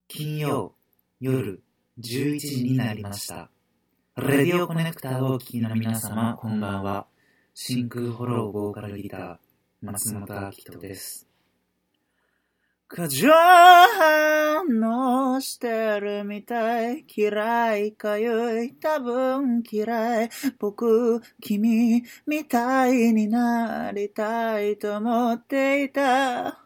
金曜夜11時になりました。レディオコネクターをお聞きの皆様、こんばんは。真空フォローボーカルギター、松本明人です。過剰反応してるみたい。嫌いかゆい、多分嫌い。僕、君みたいになりたいと思っていた。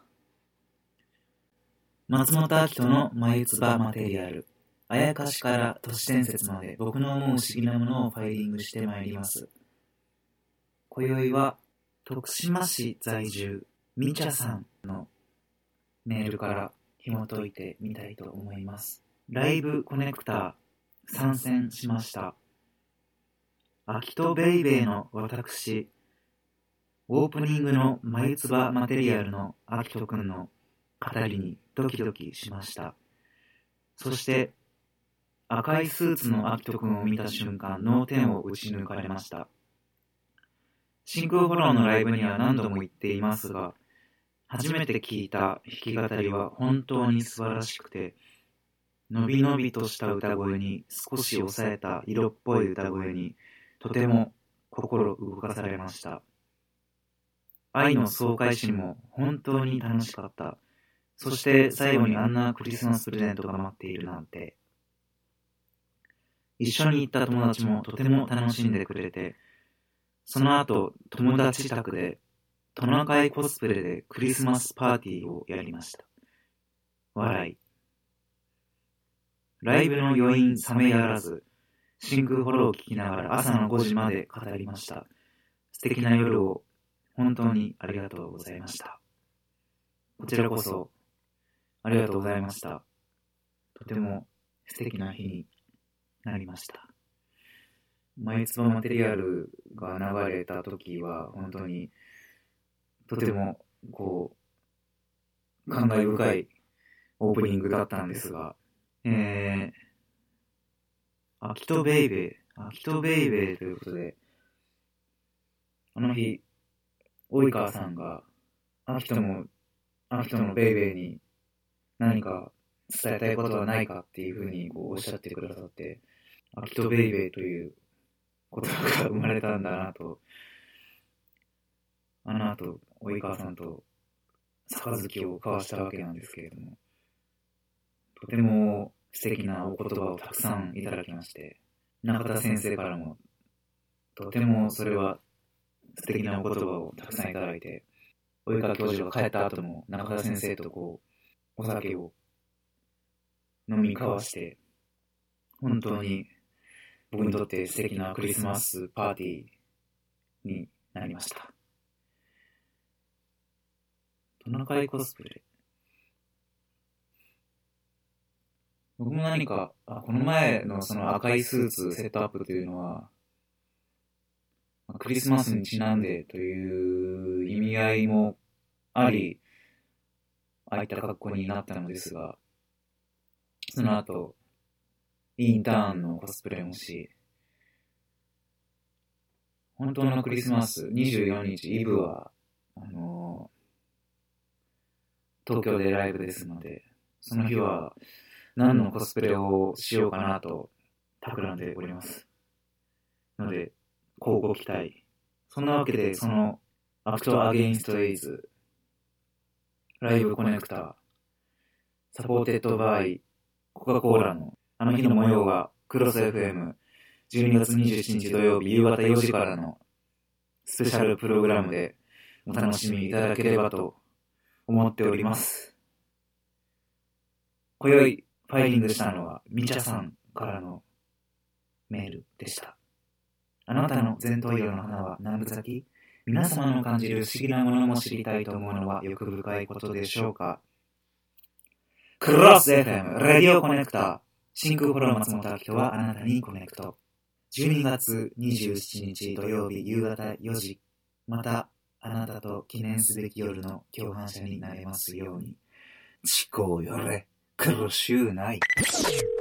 松本明人の眉唾マテリアル。あやかしから都市伝説まで僕の思う不思議なものをファイリングしてまいります。今宵は徳島市在住みちゃさんのメールから紐解いてみたいと思います。ライブコネクター参戦しました。アキトベイベーの私、オープニングの眉唾マテリアルのアキトくんの語りにドキドキしました。そして赤いスーツのアキトくんを見た瞬間、脳天を打ち抜かれました。真空フォローのライブには何度も行っていますが、初めて聞いた弾き語りは本当に素晴らしくて、のびのびとした歌声に少し抑えた色っぽい歌声にとても心動かされました。愛の爽快心も本当に楽しかった。そして最後にあんなクリスマスプレゼントが待っているなんて。一緒に行った友達もとても楽しんでくれて、その後友達宅でトナカイコスプレでクリスマスパーティーをやりました。笑い。ライブの余韻冷めやらず、真空フォローを聞きながら朝の5時まで語りました。素敵な夜を本当にありがとうございました。こちらこそありがとうございました。とても素敵な日になりました。眉唾マテリアルが流れた時は本当にとても感慨深いオープニングだったんですが、アキトベイベーということで、あの日及川さんがアキトのベイベーに何か伝えたいことはないかっていうふうにおっしゃってくださって、アキトベイベーという言葉が生まれたんだなと、あの後及川さんと杯を交わしたわけなんですけれども、とても素敵なお言葉をたくさんいただきまして、中田先生からもとてもそれは素敵なお言葉をたくさんいただいて、及川教授が帰った後も中田先生とお酒を飲み交わして、本当に僕にとって素敵なクリスマスパーティーになりました。トナカイコスプレ。僕も何か、この前のその赤いスーツセットアップというのは、クリスマスにちなんでという意味合いもあり、ああいった格好になったのですが、その後、インターンのコスプレもし、本当のクリスマス24日イブは、東京でライブですので、その日は何のコスプレをしようかなと企んでおります。ので、乞うご期待。そんなわけで、そのアクトアゲインストエイズライブコネクターサポーテッドバイコカ・コーラのあの日の模様はクロス FM12 月27日土曜日夕方4時からのスペシャルプログラムでお楽しみいただければと思っております。今宵ファイリングしたのはみちゃさんからのメールでした。あなたの前頭葉の花は何分咲き？皆様の感じる不思議なものも知りたいと思うのは欲深いことでしょうか。クロス FM レディオコネクター真空フォロー松本明人はあなたにコネクト。12月27日土曜日夕方4時、またあなたと記念すべき夜の共犯者になれますように。思考よれ苦しゅうない。